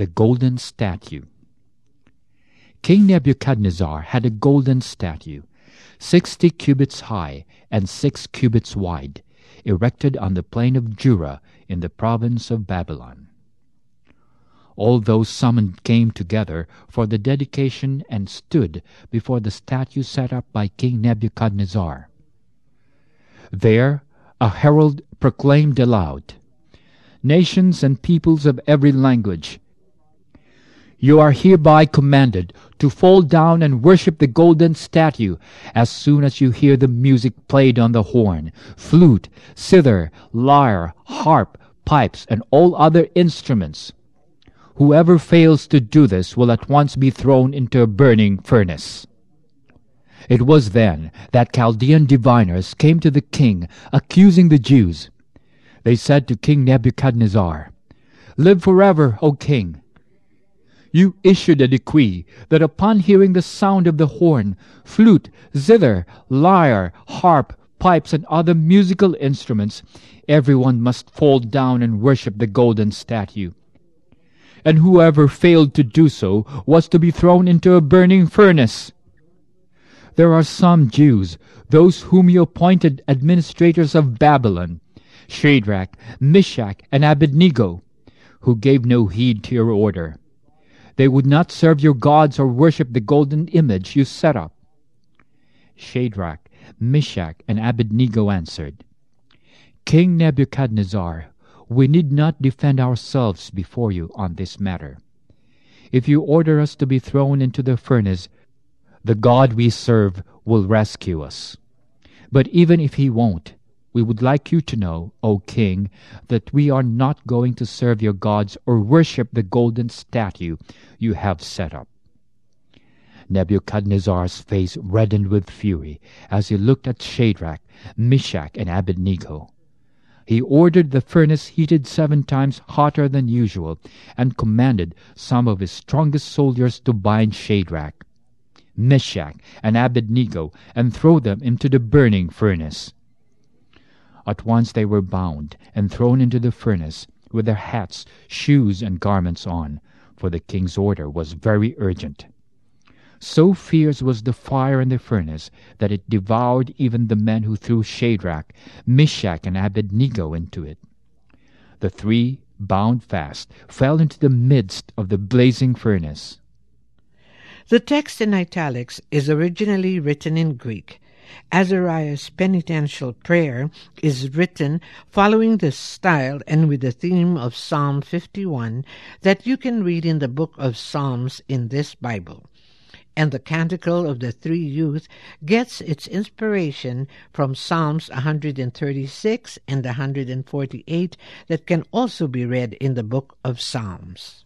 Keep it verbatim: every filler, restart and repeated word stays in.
The golden statue. King Nebuchadnezzar had a golden statue, sixty cubits high and six cubits wide, erected on the plain of Dura in the province of Babylon. All those summoned came together for the dedication and stood before the statue set up by King Nebuchadnezzar. There a herald proclaimed aloud, "Nations and peoples of every language, you are hereby commanded to fall down and worship the golden statue as soon as you hear the music played on the horn, flute, cither, lyre, harp, pipes, and all other instruments. Whoever fails to do this will at once be thrown into a burning furnace." It was then that Chaldean diviners came to the king, accusing the Jews. They said to King Nebuchadnezzar, "Live forever, O king! You issued a decree that upon hearing the sound of the horn, flute, zither, lyre, harp, pipes, and other musical instruments, everyone must fall down and worship the golden statue. And whoever failed to do so was to be thrown into a burning furnace. There are some Jews, those whom you appointed administrators of Babylon, Shadrach, Meshach, and Abednego, who gave no heed to your order. They would not serve your gods or worship the golden image you set up." Shadrach, Meshach, and Abednego answered, "King Nebuchadnezzar, we need not defend ourselves before you on this matter. If you order us to be thrown into the furnace, the God we serve will rescue us. But even if he won't, we would like you to know, O king, that we are not going to serve your gods or worship the golden statue you have set up." Nebuchadnezzar's face reddened with fury as he looked at Shadrach, Meshach, and Abednego. He ordered the furnace heated seven times hotter than usual and commanded some of his strongest soldiers to bind Shadrach, Meshach, and Abednego and throw them into the burning furnace. At once they were bound and thrown into the furnace with their hats, shoes, and garments on, for the king's order was very urgent. So fierce was the fire in the furnace that it devoured even the men who threw Shadrach, Meshach, and Abednego into it. The three, bound fast, fell into the midst of the blazing furnace. The text in italics is originally written in Greek. Azariah's penitential prayer is written following the style and with the theme of Psalm fifty-one that you can read in the book of Psalms in this Bible. And the Canticle of the Three Youth gets its inspiration from Psalms one hundred thirty-six and one hundred forty-eight that can also be read in the book of Psalms.